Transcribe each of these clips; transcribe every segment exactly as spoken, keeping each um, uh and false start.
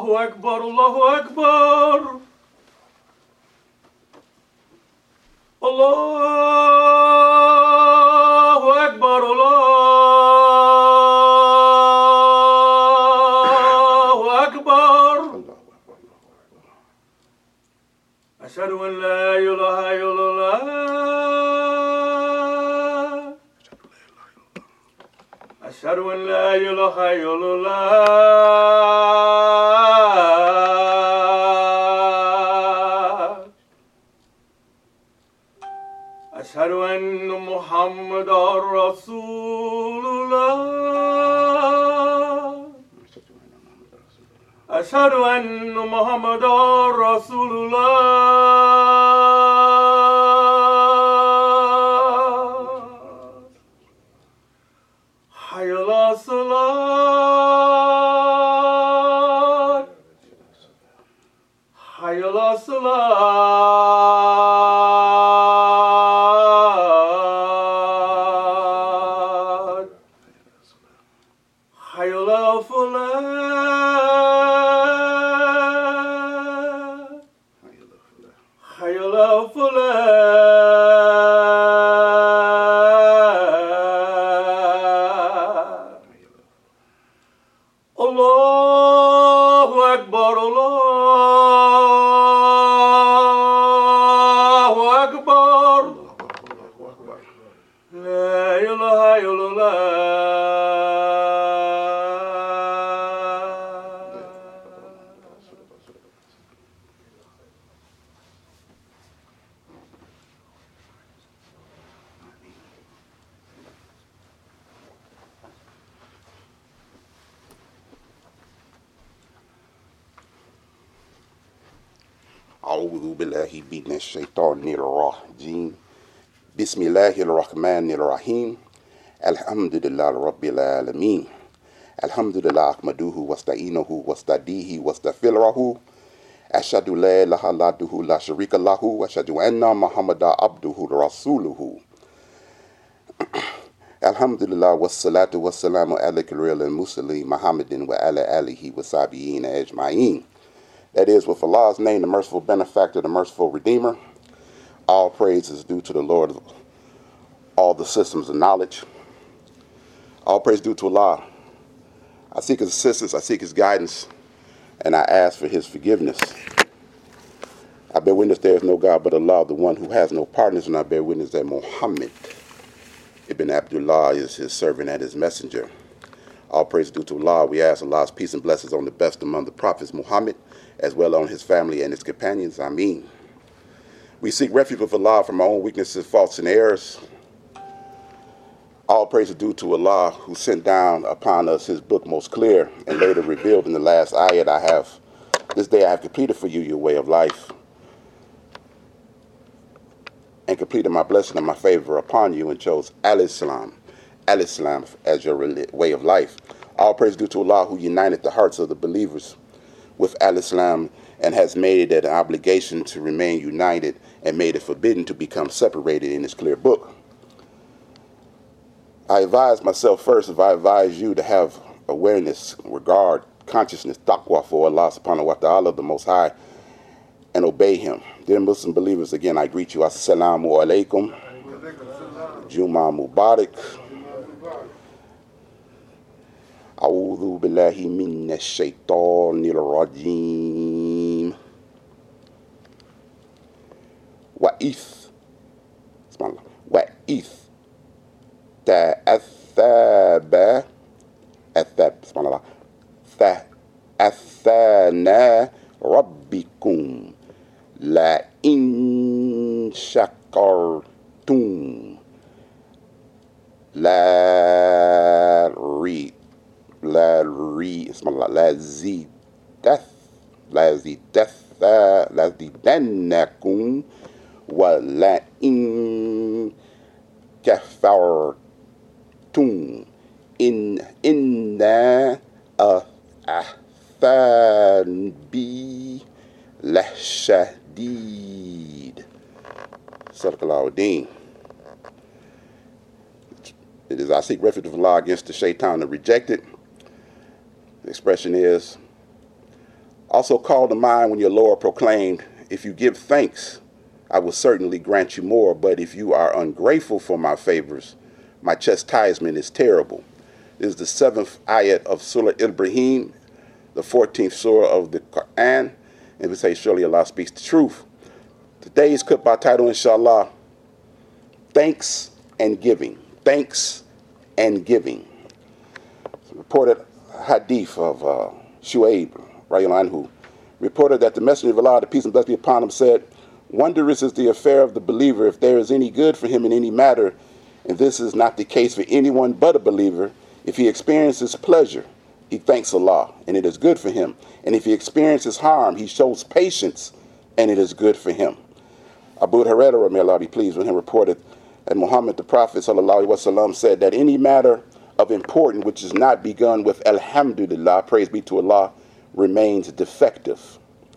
Allahu Akbar, Allahu Akbar. Allahu Akbar, Allahu Akbar. Ashhadu an la ilaha illallah. Ashhadu an la ilaha illallah. Ashhadu anna Muhammadar Rasulullah. Ashhadu anna Muhammadar Rasulullah. Hayya ala salat. Hayya ala salat. Hayya ala falah. Hayya ala falah. Allahu Akbar, Allahu Akbar. La ilaha illallah. أعوذ بالله من الشيطان الرجيم بسم الله الرحمن الرحيم الحمد لله رب العالمين الحمد لله أحمده واستعينه واستهديه واستغفره أشهد لا إله إلا الله لا شريك له وأشهد أن محمدا عبده ورسوله الحمد لله والصلاة والسلام على الرسول المرسل محمد وعلى آله وصحبه أجمعين. That is, with Allah's name, the merciful benefactor, the merciful redeemer. All praise is due to the Lord of all the systems of knowledge. All praise due to Allah. I seek His assistance, I seek His guidance, and I ask for His forgiveness. I bear witness there is no God but Allah, the one who has no partners, and I bear witness that Muhammad ibn Abdullah is His servant and His messenger. All praise due to Allah. We ask Allah's peace and blessings on the best among the prophets, Muhammad, as well on his family and his companions. Ameen. We seek refuge with Allah from our own weaknesses, faults, and errors. All praise is due to Allah, who sent down upon us His book most clear and later revealed in the last ayat. I have, this day I have completed for you your way of life and completed my blessing and my favor upon you and chose Al-Islam, Al-Islam as your way of life. All praise due to Allah, who united the hearts of the believers with Al-Islam and has made it an obligation to remain united and made it forbidden to become separated in His clear book. I advise myself first, if I advise you to have awareness, regard, consciousness, taqwa for Allah subhanahu wa ta'ala, the Most High, and obey Him. Dear Muslim believers, again I greet you. Assalamu alaikum. Juma Mubarak. أعوذ بالله من الشيطان الرجيم وإذ بسم الله وإذ تأثاب أثاب بسم الله تأثنا ربكم لئن شكرتم لا ري لا ري اسم الله لا زيدث لا زيدث لا زيدنكم ولئن كفرتم إن إنا أعذابي لشديد. صدق الله العظيم. It is I seek refuge of Allah against the shaitan and reject it. The expression is, Also call to mind when your Lord proclaimed, if you give thanks, I will certainly grant you more. But if you are ungrateful for my favors, my chastisement is terrible. This is the seventh ayat of Surah Ibrahim, the fourteenth surah of the Quran. And we say, surely Allah speaks the truth. Today's khutbah title, inshallah, Thanks and Giving. Thanks and Giving. It's a reported hadith of uh, Shu'aib, radiallahu anhu, reported that the Messenger of Allah, the peace and blessing be upon him, said, wondrous is the affair of the believer if there is any good for him in any matter, and this is not the case for anyone but a believer. If he experiences pleasure, he thanks Allah, and it is good for him. And if he experiences harm, he shows patience, and it is good for him. Abu Hurairah, may Allah be pleased with him, reported that Muhammad, the Prophet, sallallahu alaihi wasallam, said that any matter of importance which is not begun with Alhamdulillah, praise be to Allah, remains defective.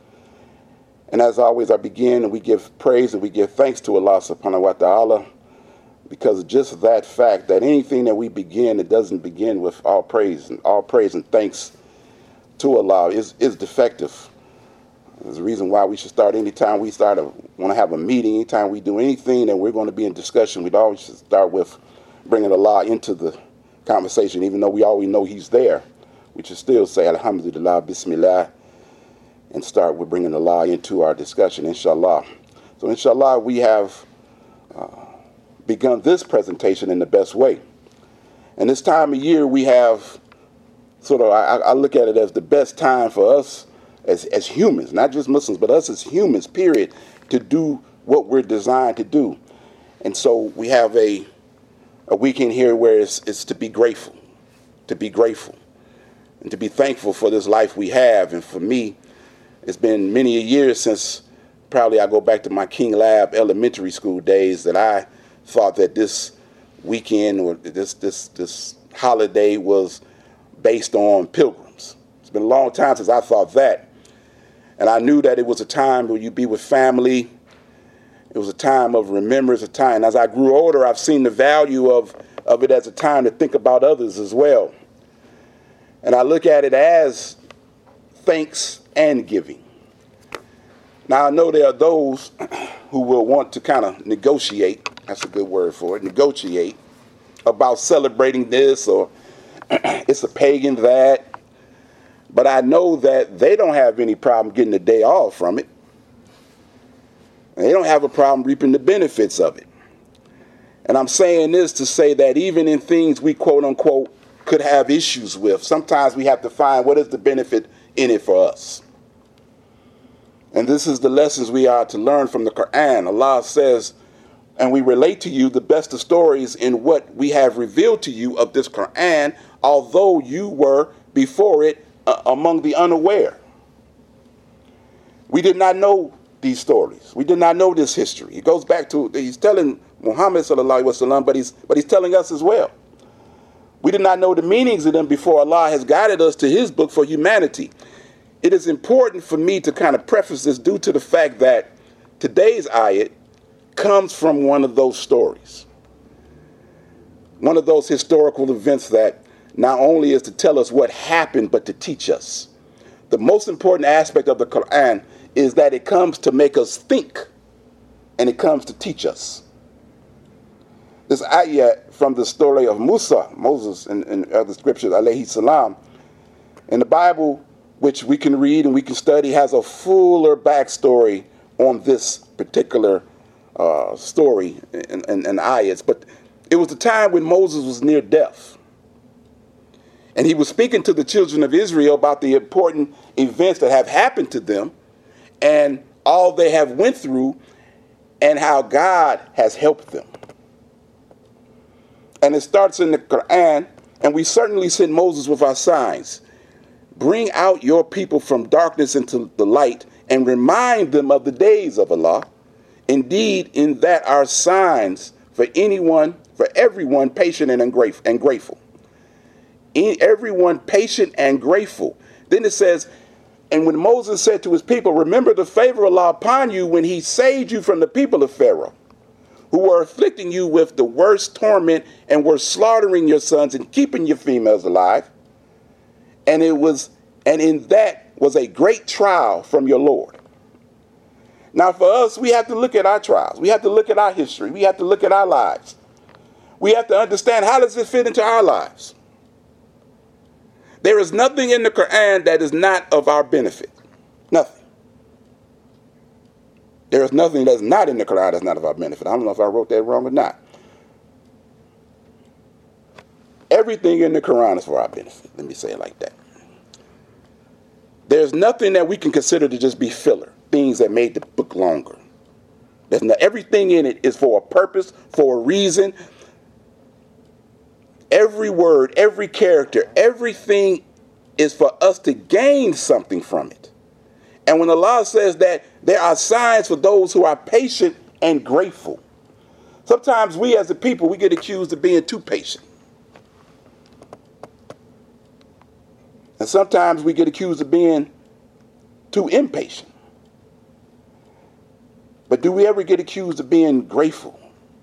And as always, I begin and we give praise and we give thanks to Allah subhanahu wa ta'ala, because just that fact that anything that we begin, it doesn't begin with all praise and all praise and thanks to Allah is, is defective. There's a reason why we should start anytime we start a, want to have a meeting, anytime we do anything that we're going to be in discussion, we'd always should start with bringing Allah into the conversation, even though we already know He's there. We should still say Alhamdulillah, Bismillah, and start with bringing Allah into our discussion, inshallah. So inshallah, we have uh, begun this presentation in the best way. And this time of year, we have sort of, I, I look at it as the best time for us as, as humans, not just Muslims, but us as humans, period, to do what we're designed to do. And so we have a, a weekend here where it's, it's to be grateful, to be grateful, and to be thankful for this life we have. And for me, it's been many a years since probably I go back to my King Lab elementary school days that I thought that this weekend or this this this holiday was based on pilgrims. It's been a long time since I thought that. And I knew that it was a time where you be with family. It was a time of remembrance, a time. As I grew older, I've seen the value of, of it as a time to think about others as well. And I look at it as thanks and giving. Now, I know there are those who will want to kind of negotiate, that's a good word for it, negotiate about celebrating this or it's a pagan that. But I know that they don't have any problem getting a day off from it. And they don't have a problem reaping the benefits of it. And I'm saying this to say that even in things we quote unquote could have issues with, sometimes we have to find what is the benefit in it for us. And this is the lessons we are to learn from the Quran. Allah says, and we relate to you the best of stories in what we have revealed to you of this Quran, although you were before it uh, among the unaware. We did not know these stories. We did not know this history. It goes back to, he's telling Muhammad sallallahu alaihi wasallam, but he's, but he's telling us as well. We did not know the meanings of them before Allah has guided us to his book for humanity. It is important for me to kind of preface this due to the fact that today's ayat comes from one of those stories. One of those historical events that not only is to tell us what happened, but to teach us. The most important aspect of the Quran is that it comes to make us think, and it comes to teach us. This ayat from the story of Musa, Moses, and, and other scriptures, alayhi salam, in the Bible, which we can read and we can study, has a fuller backstory on this particular uh, story and, and, and ayats. But it was the time when Moses was near death. And he was speaking to the children of Israel about the important events that have happened to them and all they have went through and how God has helped them. And it starts in the Quran, and we certainly sent Moses with our signs. Bring out your people from darkness into the light and remind them of the days of Allah. Indeed, in that are signs for anyone, for everyone patient and grateful. Everyone patient and grateful. Then it says, and when Moses said to his people, remember the favor of Allah upon you when he saved you from the people of Pharaoh, who were afflicting you with the worst torment and were slaughtering your sons and keeping your females alive. And it was, and in that was a great trial from your Lord. Now for us, we have to look at our trials. We have to look at our history. We have to look at our lives. We have to understand, how does it fit into our lives? There is nothing in the Quran that is not of our benefit. Nothing. There is nothing that's not in the Quran that's not of our benefit. I don't know if I wrote that wrong or not. Everything in the Quran is for our benefit. Let me say it like that. There's nothing that we can consider to just be filler, things that made the book longer. There's not, everything in it is for a purpose, for a reason. Every word, every character, everything is for us to gain something from it. And when Allah says that there are signs for those who are patient and grateful, sometimes we as a people, we get accused of being too patient. And sometimes we get accused of being too impatient. But do we ever get accused of being grateful?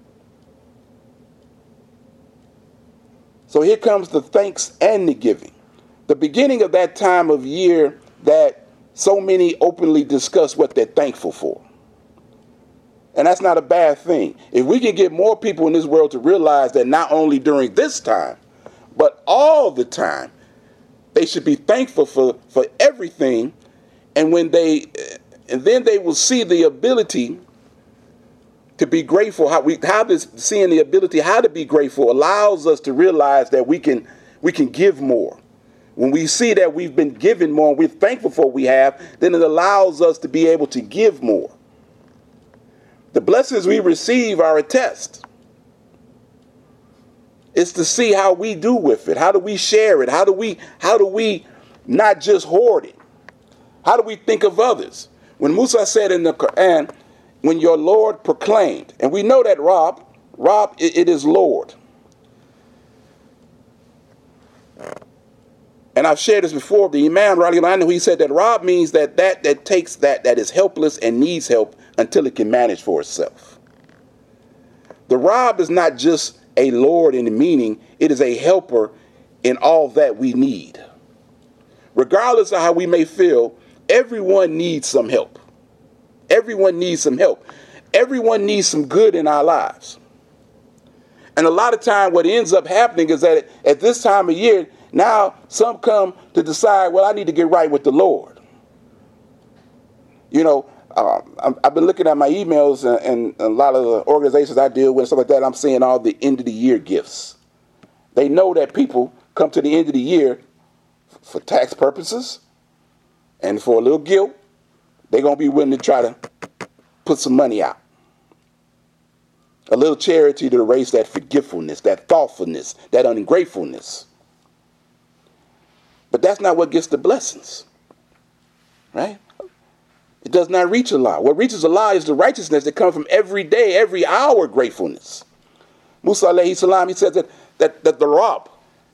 So here comes the thanks and the giving. The beginning of that time of year that so many openly discuss what they're thankful for. And that's not a bad thing. If we can get more people in this world to realize that not only during this time, but all the time, they should be thankful for, for everything. And when they, and then they will see the ability to be grateful. How we, how this seeing the ability how to be grateful allows us to realize that we can, we can give more. When we see that we've been given more, and we're thankful for what we have, then it allows us to be able to give more. The blessings we receive are a test. It's to see how we do with it. How do we share it? How do we, how do we not just hoard it? How do we think of others? When Musa said in the Quran, when your Lord proclaimed, and we know that Rob, Rob, it, it is Lord. And I've shared this before, the Imam, radiallahu anhu, he said that Rob means that that that takes that that is helpless and needs help until it can manage for itself. The Rob is not just a Lord in the meaning, it is a helper in all that we need. Regardless of how we may feel, everyone needs some help. Everyone needs some help. Everyone needs some good in our lives. And a lot of time what ends up happening is that at this time of year, now some come to decide, well, I need to get right with the Lord. You know, uh, I've been looking at my emails and, and a lot of the organizations I deal with, stuff like that, I'm seeing all the end of the year gifts. They know that people come to the end of the year for tax purposes and for a little guilt. They're going to be willing to try to put some money out. A little charity to erase that forgetfulness, that thoughtfulness, that ungratefulness. But that's not what gets the blessings, right? It does not reach Allah. What reaches Allah is the righteousness that comes from every day, every hour gratefulness. Musa alayhi salam, he says that, that, that the Rabb,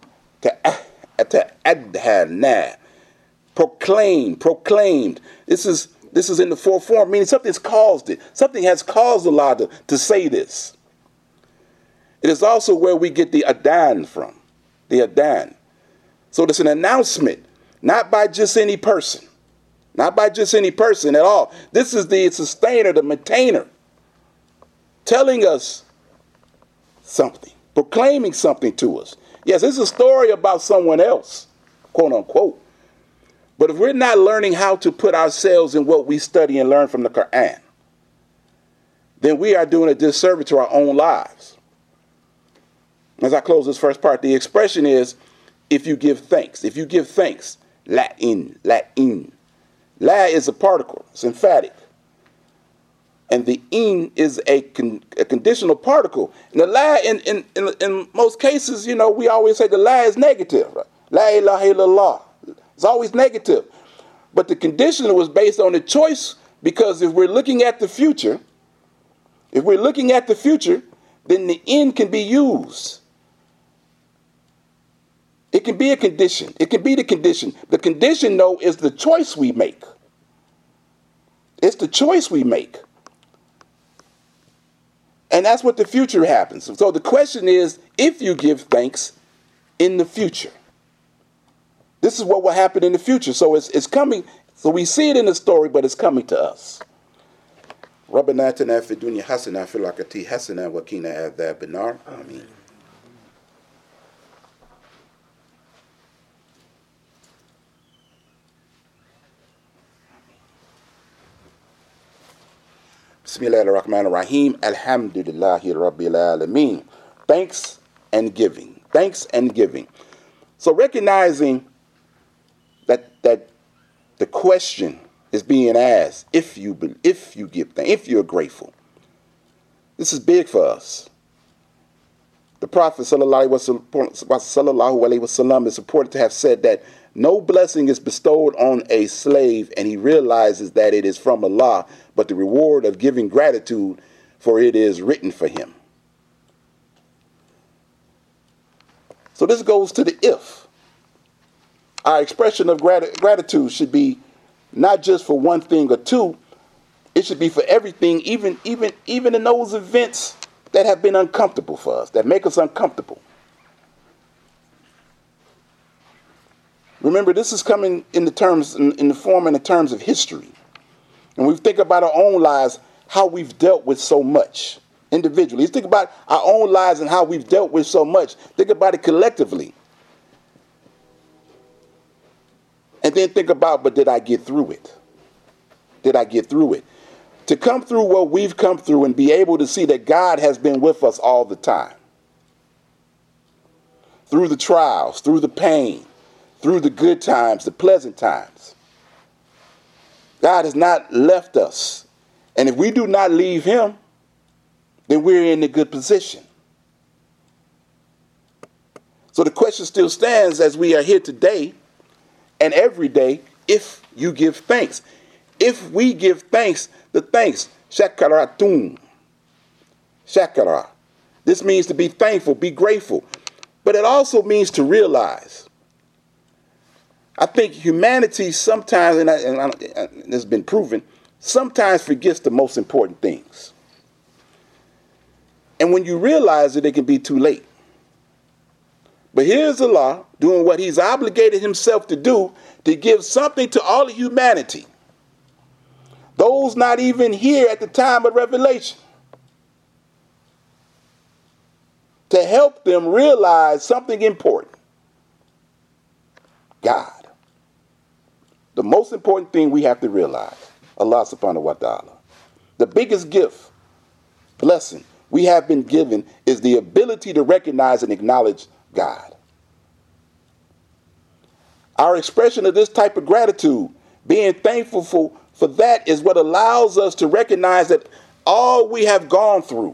ta'adhana, proclaimed, proclaimed. This is this is in the fourth form, meaning something's caused it. Something has caused Allah to, to say this. It is also where we get the adan from, the adan. So it's an announcement, not by just any person, not by just any person at all. This is the sustainer, the maintainer, telling us something, proclaiming something to us. Yes, it's a story about someone else, quote unquote. But if we're not learning how to put ourselves in what we study and learn from the Quran, then we are doing a disservice to our own lives. As I close this first part, the expression is, if you give thanks. If you give thanks, la'in, la'in. La is a particle, it's emphatic. And the in is a, con, a conditional particle. And the la, in, in, in, in most cases, you know, we always say the la is negative. Right? La ilaha illallah. It's always negative. But the conditional was based on a choice, because if we're looking at the future, if we're looking at the future, then the in can be used. It can be a condition. It can be the condition. The condition, though, is the choice we make. It's the choice we make. And that's what the future happens. So the question is, if you give thanks in the future, This is what will happen in the future. So it's it's coming. So we see it in the story, but it's coming to us. ربنا آتنا في الدنيا حسنة في الآخرة حسنة وقنا عذاب النار. آمين. Bismillahir Rahmanir Rahim. Alhamdulillahi Rabbil Alameen. Thanks and giving. Thanks and giving. So recognizing that that the question is being asked, if you if you give thanks, if you're grateful. This is big for us. The Prophet sallallahu alaihi wasallam is reported to have said that no blessing is bestowed on a slave and he realizes that it is from Allah, but the reward of giving gratitude, for it is written for him. So this goes to the if. Our expression of grat- gratitude should be not just for one thing or two. It should be for everything, even, even, even in those events that have been uncomfortable for us, that make us uncomfortable. Remember, this is coming in the terms, in, in the form and the terms of history. And we think about our own lives, how we've dealt with so much individually. Let's think about our own lives and how we've dealt with so much. Think about it collectively. And then think about, but did I get through it? Did I get through it? To come through what we've come through and be able to see that God has been with us all the time. Through the trials, through the pain, through the good times, the pleasant times. God has not left us. And if we do not leave him, then we're in a good position. So the question still stands as we are here today and every day, if you give thanks. If we give thanks, the thanks, shakaratun, shakara. This means to be thankful, be grateful. But it also means to realize. I think humanity sometimes, and, I, and, I, and it's been proven, sometimes forgets the most important things. And when you realize it, it can be too late. But here's Allah doing what he's obligated himself to do, to give something to all of humanity. Those not even here at the time of revelation. To help them realize something important. God. The most important thing we have to realize, Allah subhanahu wa ta'ala, the biggest gift, blessing we have been given is the ability to recognize and acknowledge God. Our expression of this type of gratitude, being thankful for, for that, is what allows us to recognize that all we have gone through,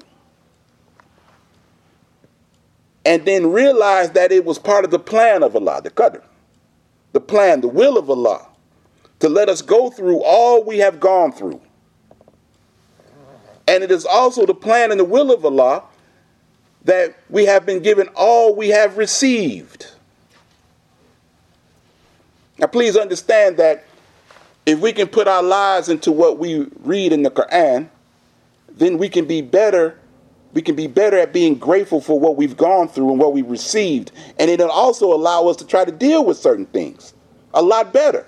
and then realize that it was part of the plan of Allah, the qadr, the plan, the will of Allah, to let us go through all we have gone through. And it is also the plan and the will of Allah that we have been given all we have received. Now please understand that if we can put our lives into what we read in the Quran, then we can be better. We can be better at being grateful for what we've gone through and what we've received. And it'll also allow us to try to deal with certain things a lot better.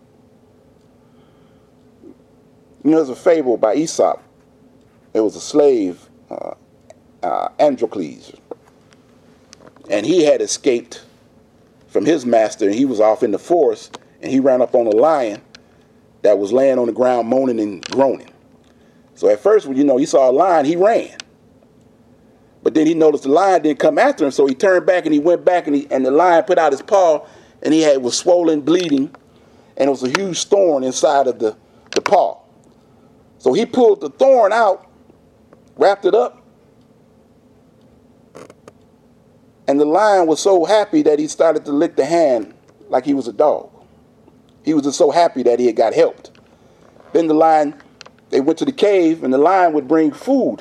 You know, there's a fable by Aesop. There was a slave, uh, uh, Androcles, and he had escaped from his master, and he was off in the forest, and he ran up on a lion that was laying on the ground moaning and groaning. So at first, when you know he saw a lion, he ran. But then he noticed the lion didn't come after him, so he turned back and he went back, and, he, and the lion put out his paw, and he had was swollen, bleeding, and it was a huge thorn inside of the, the paw. So he pulled the thorn out, wrapped it up, and the lion was so happy that he started to lick the hand like he was a dog. He was just so happy that he had got helped. Then the lion, they went to the cave, and the lion would bring food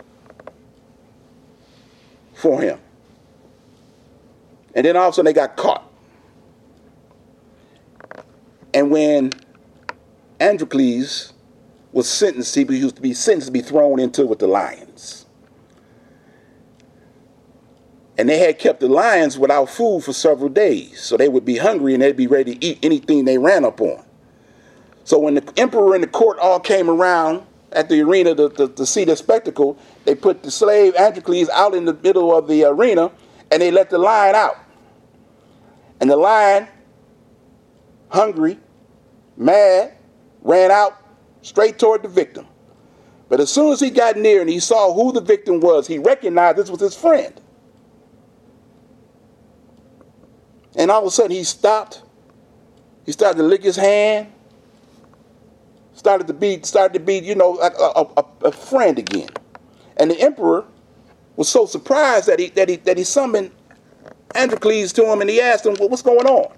for him. And then all of a sudden they got caught. And when Androcles was sentenced, he used to be sentenced to be thrown into with the lions. And they had kept the lions without food for several days. So they would be hungry and they'd be ready to eat anything they ran up on. So when the emperor and the court all came around at the arena to, to, to see the spectacle, they put the slave Androcles out in the middle of the arena and they let the lion out. And the lion, hungry, mad, ran out straight toward the victim. But as soon as he got near and he saw who the victim was, he recognized this was his friend. And all of a sudden he stopped. He started to lick his hand. Started to be, started to be, you know, like a, a, a friend again. And the emperor was so surprised that he that he that he summoned Androcles to him and he asked him, well, what's going on?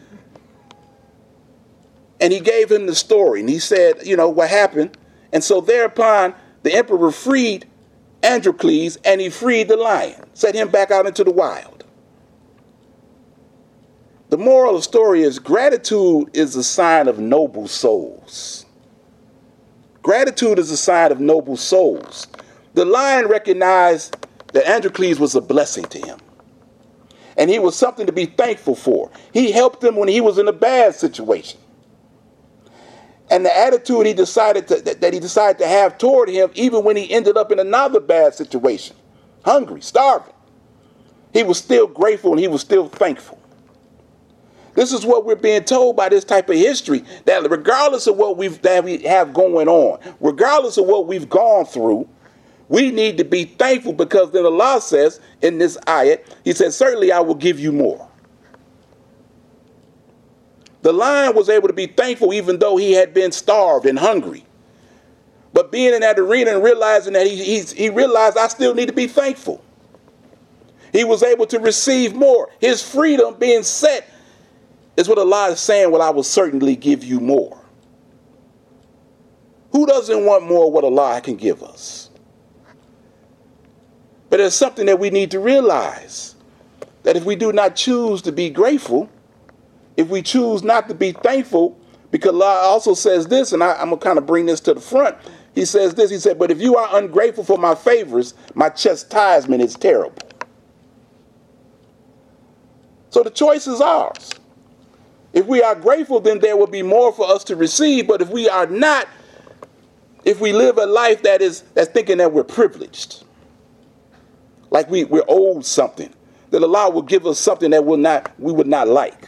And he gave him the story and he said, you know, what happened. And so thereupon the emperor freed Androcles and he freed the lion, set him back out into the wild. The moral of the story is gratitude is a sign of noble souls. Gratitude is a sign of noble souls. The lion recognized that Androcles was a blessing to him. And he was something to be thankful for. He helped him when he was in a bad situation. And the attitude he decided to, that, that he decided to have toward him, even when he ended up in another bad situation, hungry, starving, he was still grateful and he was still thankful. This is what we're being told by this type of history, that regardless of what we've, that we have going on, regardless of what we've gone through, we need to be thankful, because then Allah says in this ayat, he says, certainly I will give you more. The lion was able to be thankful even though he had been starved and hungry. But being in that arena and realizing that he, he's, he realized I still need to be thankful. He was able to receive more. His freedom being set is what Allah is saying, well, I will certainly give you more. Who doesn't want more of what Allah can give us? But there's something that we need to realize, that if we do not choose to be grateful, if we choose not to be thankful, because Allah also says this, and I, I'm going to kind of bring this to the front. He says this, he said, but if you are ungrateful for my favors, my chastisement is terrible. So the choice is ours. If we are grateful, then there will be more for us to receive. But if we are not, if we live a life that is that's thinking that we're privileged, like we, we're owed something, then Allah will give us something that will not we would not like.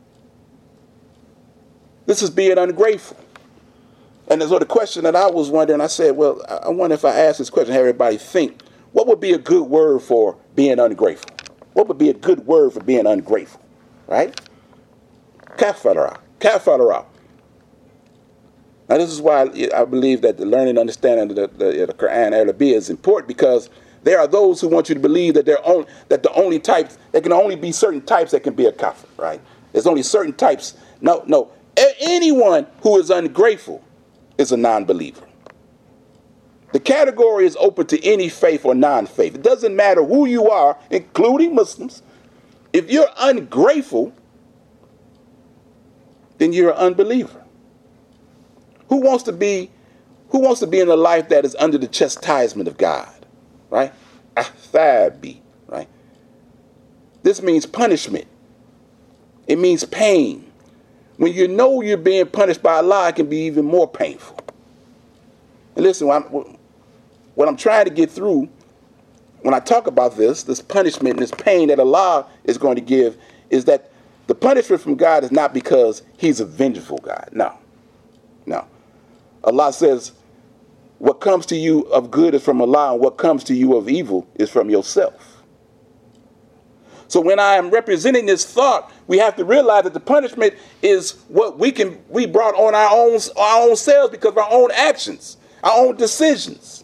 This is being ungrateful. And so the question that I was wondering, I said, well, I wonder if I ask this question, have everybody think, what would be a good word for being ungrateful? What would be a good word for being ungrateful, right? Kafara, kafara. Now this is why I believe that the learning and understanding of the, the, the Quran Arabic is important, because there are those who want you to believe that they're on, that the only types, there can only be certain types that can be a kafir, right? There's only certain types. No, no. A- anyone who is ungrateful is a non-believer. The category is open to any faith or non-faith. It doesn't matter who you are, including Muslims. If you're ungrateful, then you're an unbeliever. Who wants to be, who wants to be in a life that is under the chastisement of God, right? Athabi, right? This means punishment. It means pain. When you know you're being punished by Allah, it can be even more painful. And listen, what I'm, what I'm trying to get through when I talk about this, this punishment and this pain that Allah is going to give, is that the punishment from God is not because he's a vengeful God. No, no. Allah says, what comes to you of good is from Allah, and what comes to you of evil is from yourself. So when I am representing this thought, we have to realize that the punishment is what we can we brought on our own our own selves because of our own actions, our own decisions.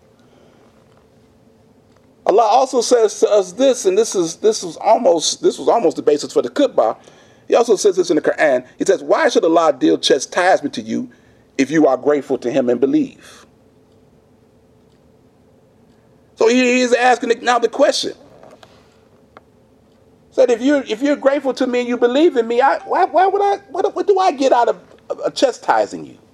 Allah also says to us this, and this is this is almost this was almost the basis for the khutbah. He also says this in the Quran. He says, why should Allah deal chastisement to you if you are grateful to him and believe? So he is asking now the question. Said, if you're if you're grateful to me and you believe in me, I, why, why would I what, what do I get out of, of, of chastising you?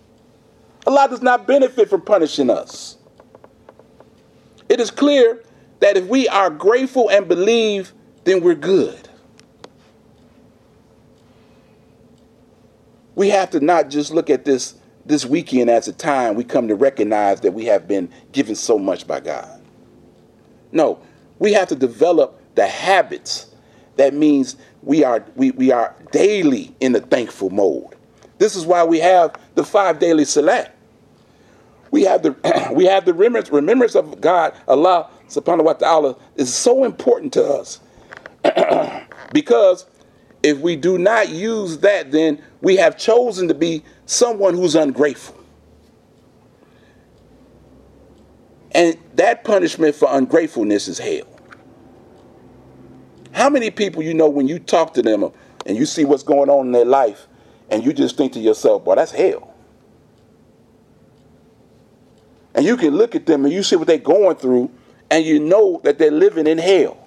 Allah does not benefit from punishing us. It is clear that if we are grateful and believe, then we're good. We have to not just look at this this weekend as a time we come to recognize that we have been given so much by God. No, we have to develop the habits. That means we are we, we are daily in the thankful mode. This is why we have the five daily salat. We have the we have the remembrance, remembrance of God, Allah subhanahu wa ta'ala, is so important to us. Because if we do not use that, then we have chosen to be someone who's ungrateful. And that punishment for ungratefulness is hell. How many people you know when you talk to them and you see what's going on in their life and you just think to yourself, boy, that's hell. And you can look at them and you see what they're going through and you know that they're living in hell.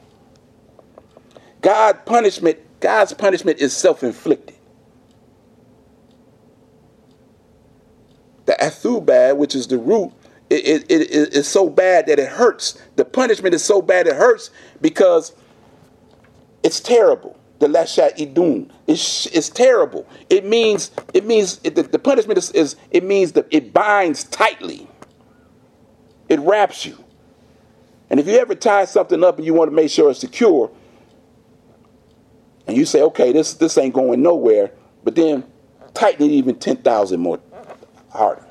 God punishment, God's punishment is self-inflicted. The athubad, which is the root, it, it, it, it is so bad that it hurts. The punishment is so bad it hurts because it's terrible. The lashat idun, it's it's terrible. It means it means it, the, the punishment is, is it means that it binds tightly. It wraps you. And if you ever tie something up and you want to make sure it's secure, and you say, okay, this this ain't going nowhere, but then tighten it even ten thousand more harder.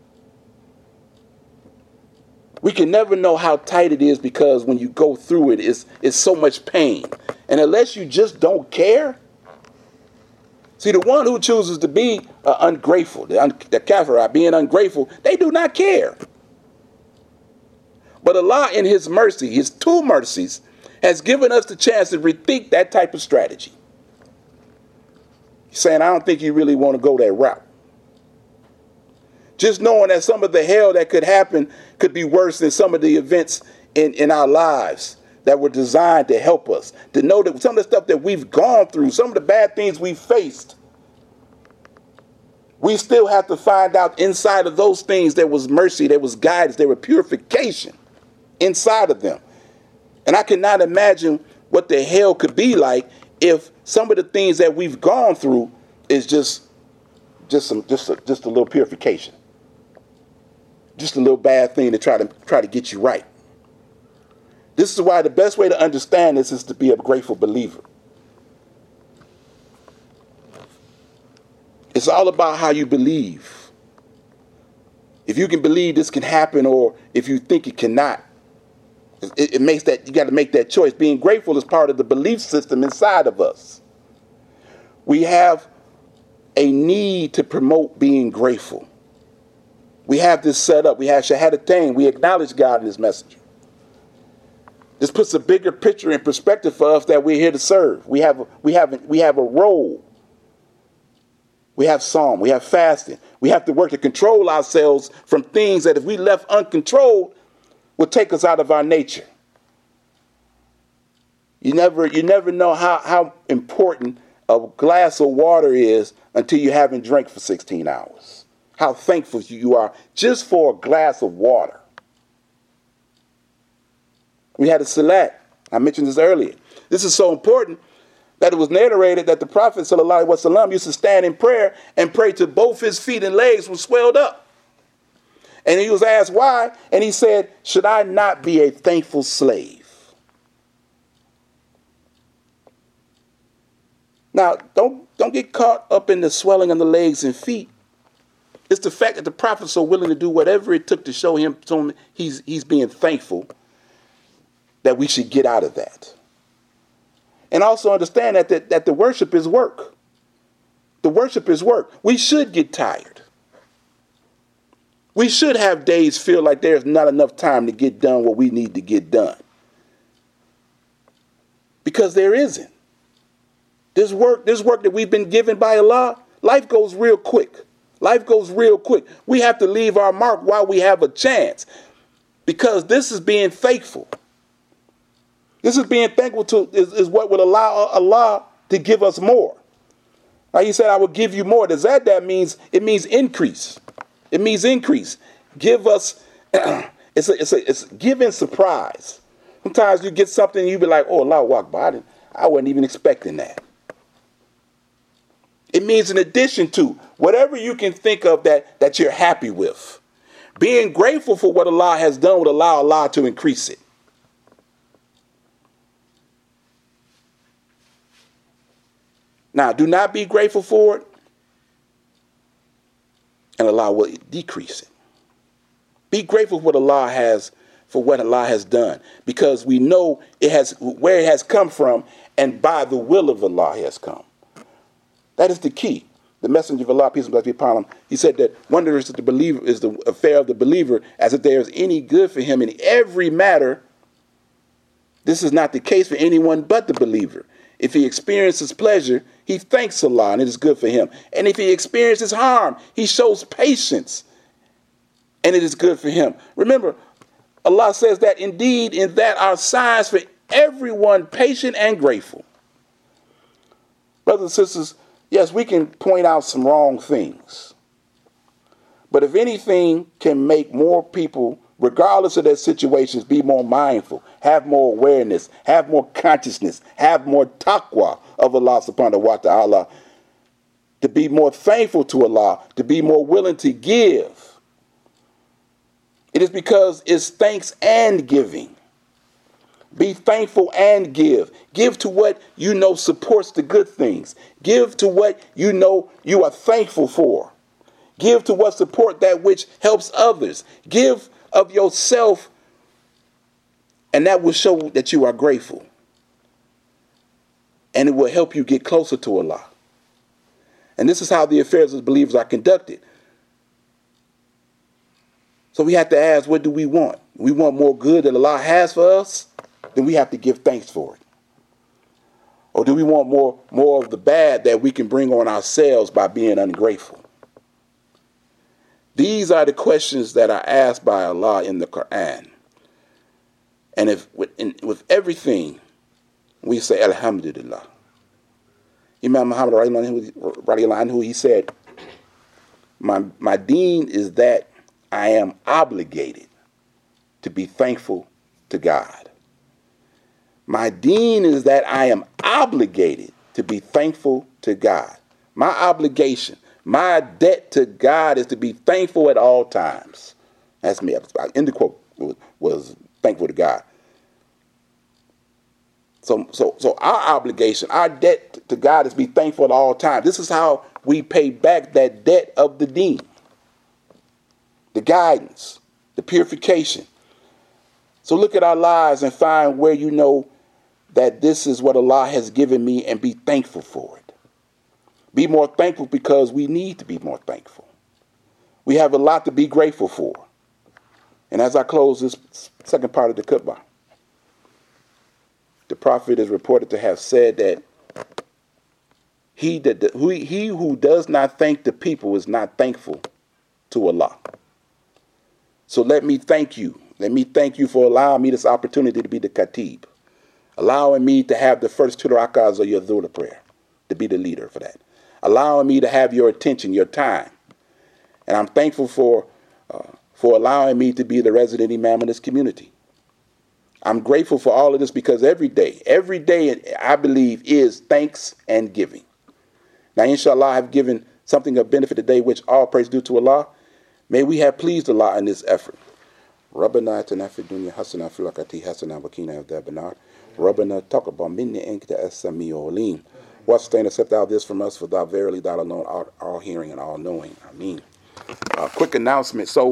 We can never know how tight it is because when you go through it, it's, it's so much pain. And unless you just don't care, see, the one who chooses to be uh, ungrateful, the, un- the kafirah, being ungrateful, they do not care. But Allah, in his mercy, his two mercies, has given us the chance to rethink that type of strategy. He's saying, I don't think you really want to go that route. Just knowing that some of the hell that could happen could be worse than some of the events in, in our lives that were designed to help us. To know that some of the stuff that we've gone through, some of the bad things we've faced, we still have to find out inside of those things there was mercy, there was guidance, there was purification inside of them. And I cannot imagine what the hell could be like if some of the things that we've gone through is just just some just a, just a little purification. Just a little bad thing to try to try to get you right. This is why the best way to understand this is to be a grateful believer. It's all about how you believe. If you can believe this can happen or if you think it cannot, it, it makes that, you got to make that choice. Being grateful is part of the belief system inside of us. We have a need to promote being grateful. We have this set up. We have Shahadatain. We acknowledge God in his messenger. This puts a bigger picture in perspective for us that we're here to serve. We have, we have, we have a role. We have psalm. We have fasting. We have to work to control ourselves from things that if we left uncontrolled will take us out of our nature. You never, you never know how, how important a glass of water is until you haven't drank for sixteen hours. How thankful you are just for a glass of water. We had a salat. I mentioned this earlier. This is so important that it was narrated that the Prophet sallallahu alaihi wasallam used to stand in prayer and pray till both his feet and legs were swelled up. And he was asked why, and he said, should I not be a thankful slave? Now, don't, don't get caught up in the swelling of the legs and feet. It's the fact that the prophet's so willing to do whatever it took to show him, show him he's, he's being thankful, that we should get out of that. And also understand that, that, that the worship is work. The worship is work. We should get tired. We should have days feel like there's not enough time to get done what we need to get done. Because there isn't. This work, this work that we've been given by Allah, life goes real quick. Life goes real quick. We have to leave our mark while we have a chance. Because this is being faithful. This is being thankful to is, is what will allow Allah to give us more. Like he said, I will give you more. Does that that means it means increase. It means increase. Give us it's a it's a it's giving surprise. Sometimes you get something and you be like, oh, Allahu Akbar, I, didn't, I wasn't even expecting that. It means in addition to whatever you can think of that, that you're happy with. Being grateful for what Allah has done would allow Allah to increase it. Now, do not be grateful for it, and Allah will decrease it. Be grateful for what Allah has, for what Allah has done, because we know it has where it has come from, and by the will of Allah it has come. That is the key. The Messenger of Allah, peace and blessings be upon him, he said that wonder is the believer is the affair of the believer, as if there is any good for him in every matter. This is not the case for anyone but the believer. If he experiences pleasure, he thanks Allah, and it is good for him. And if he experiences harm, he shows patience, and it is good for him. Remember, Allah says that indeed in that are signs for everyone patient and grateful. Brothers and sisters, yes, we can point out some wrong things. But if anything can make more people, regardless of their situations, be more mindful, have more awareness, have more consciousness, have more taqwa of Allah subhanahu wa ta'ala, to be more thankful to Allah, to be more willing to give. It is because it's thanks and giving. Be thankful and give. Give to what you know supports the good things. Give to what you know you are thankful for. Give to what support that which helps others. Give of yourself, and that will show that you are grateful. And it will help you get closer to Allah. And this is how the affairs of believers are conducted. So we have to ask, what do we want? We want more good that Allah has for us, then we have to give thanks for it. Or do we want more, more of the bad that we can bring on ourselves by being ungrateful? These are the questions that are asked by Allah in the Quran. And if with, in, with everything, we say, Alhamdulillah. Imam Muhammad, radiallahu anhu, he said, my, my deen is that I am obligated to be thankful to God. My deen is that I am obligated to be thankful to God. My obligation, my debt to God is to be thankful at all times. That's me. In the quote was, was thankful to God. So, so, so our obligation, our debt to God is to be thankful at all times. This is how we pay back that debt of the deen. The guidance, the purification. So look at our lives and find where you know that this is what Allah has given me and be thankful for it. Be more thankful because we need to be more thankful. We have a lot to be grateful for. And as I close this second part of the khutbah, the Prophet is reported to have said that he, that who, he who does not thank the people is not thankful to Allah. So let me thank you. Let me thank you for allowing me this opportunity to be the Khatib, allowing me to have the first two rakahs of your Dhuhr prayer, to be the leader for that, allowing me to have your attention, your time. And I'm thankful for, uh, for allowing me to be the resident imam in this community. I'm grateful for all of this because every day, every day I believe is thanks and giving. Now, inshallah, I've given something of benefit today, which all praise due to Allah. May we have pleased Allah in this effort. Rabbana atina fid dunya hasana fil akhirati hasana wa qina adhaban nar. Rabbana taqabbal minna innaka as-sami'ul alim. What's to accept thou this from us, for thou verily thou alone art all hearing and all knowing. Ameen. Uh, quick announcement. So